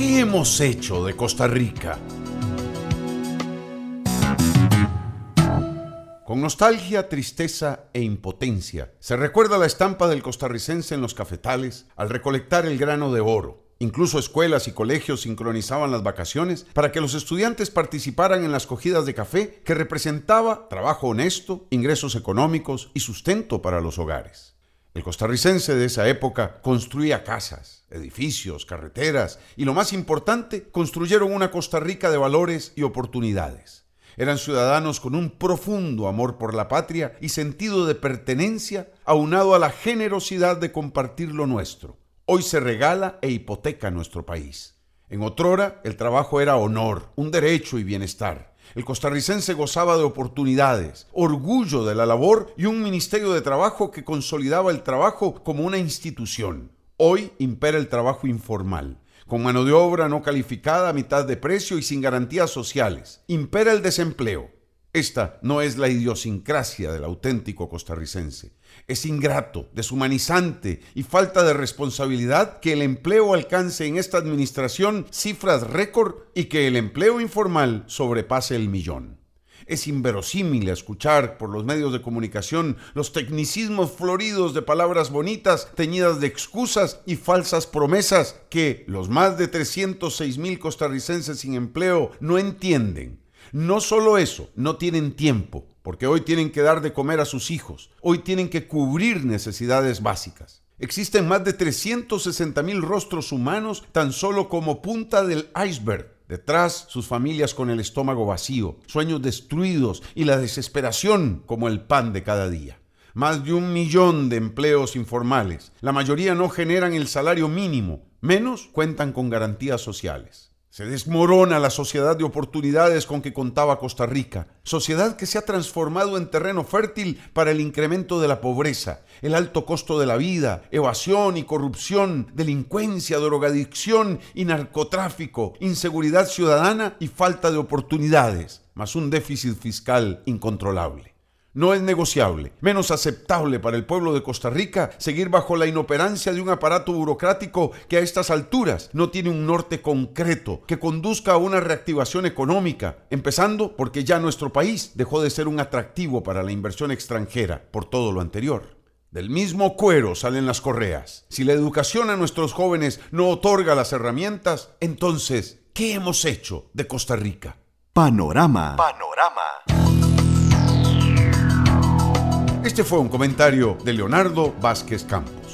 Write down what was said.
¿Qué hemos hecho de Costa Rica? Con nostalgia, tristeza e impotencia, se recuerda la estampa del costarricense en los cafetales al recolectar el grano de oro. Incluso escuelas y colegios sincronizaban las vacaciones para que los estudiantes participaran en las cogidas de café que representaba trabajo honesto, ingresos económicos y sustento para los hogares. El costarricense de esa época construía casas, edificios, carreteras y, lo más importante, construyeron una Costa Rica de valores y oportunidades. Eran ciudadanos con un profundo amor por la patria y sentido de pertenencia, aunado a la generosidad de compartir lo nuestro. Hoy se regala e hipoteca nuestro país. En otrora, el trabajo era honor, un derecho y bienestar. El costarricense gozaba de oportunidades, orgullo de la labor y un ministerio de trabajo que consolidaba el trabajo como una institución. Hoy impera el trabajo informal, con mano de obra no calificada a mitad de precio y sin garantías sociales. Impera el desempleo. Esta no es la idiosincrasia del auténtico costarricense. Es ingrato, deshumanizante y falta de responsabilidad que el empleo alcance en esta administración cifras récord y que el empleo informal sobrepase el 1.000.000. Es inverosímil escuchar por los medios de comunicación los tecnicismos floridos de palabras bonitas teñidas de excusas y falsas promesas que los más de 306,000 costarricenses sin empleo no entienden. No solo eso, no tienen tiempo, porque hoy tienen que dar de comer a sus hijos, hoy tienen que cubrir necesidades básicas. Existen más de 360,000 rostros humanos tan solo como punta del iceberg. Detrás, sus familias con el estómago vacío, sueños destruidos y la desesperación como el pan de cada día. Más de 1.000.000 de empleos informales. La mayoría no generan el salario mínimo, menos cuentan con garantías sociales. Se desmorona la sociedad de oportunidades con que contaba Costa Rica, sociedad que se ha transformado en terreno fértil para el incremento de la pobreza, el alto costo de la vida, evasión y corrupción, delincuencia, drogadicción y narcotráfico, inseguridad ciudadana y falta de oportunidades, más un déficit fiscal incontrolable. No es negociable, menos aceptable para el pueblo de Costa Rica seguir bajo la inoperancia de un aparato burocrático que a estas alturas no tiene un norte concreto que conduzca a una reactivación económica, empezando porque ya nuestro país dejó de ser un atractivo para la inversión extranjera por todo lo anterior. Del mismo cuero salen las correas. Si la educación a nuestros jóvenes no otorga las herramientas, entonces, ¿qué hemos hecho de Costa Rica? Panorama. Este fue un comentario de Leonardo Vázquez Campos.